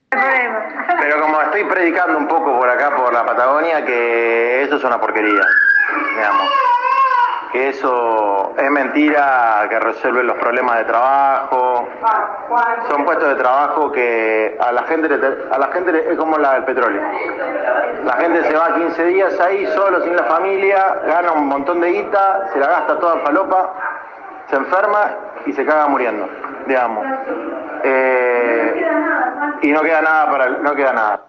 problema. Pero como estoy predicando un poco por acá, por la Patagonia, que eso es una porquería, digamos. Que eso es mentira, que resuelve los problemas de trabajo. Son puestos de trabajo que a la gente es como el petróleo. La gente se va 15 días ahí solo, sin la familia, gana un montón de guita, se la gasta toda en falopa, se enferma y se caga muriendo, digamos. Y no queda nada no queda nada.